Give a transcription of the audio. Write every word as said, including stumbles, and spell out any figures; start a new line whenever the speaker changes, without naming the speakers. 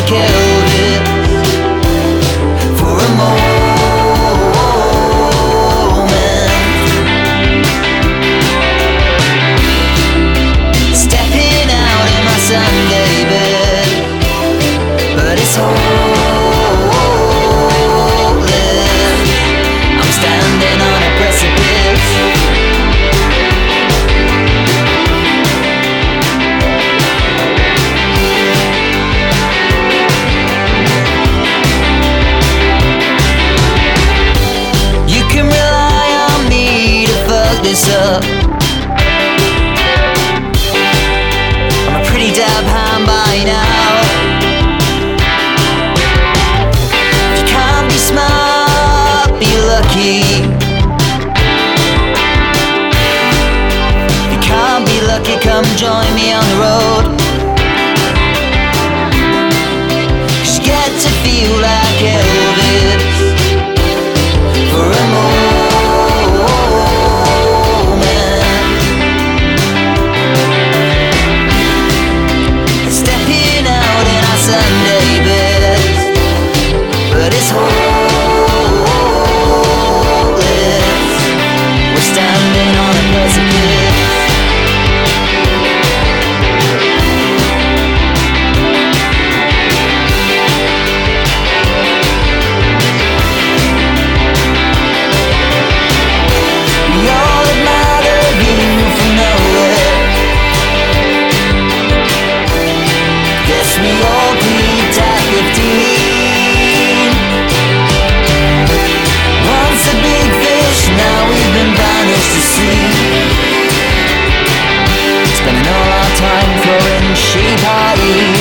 like Elvis for a moment, stepping out in my Sunday bed, but it's hopeless. I'm standing on a precipice. This up. I'm a pretty dab hand by now. If you can't be smart, be lucky. If you can't be lucky, come join me on the road. 'Cause you get to feel like Elvis for a moment. Sunday best, but it's hopeless. We're standing on a precipice. We all admire a view from nowhere. Guess we all peaked at fifteen. Once a big fish, now we've been banished to sea. Spending all our time throwing sheep high.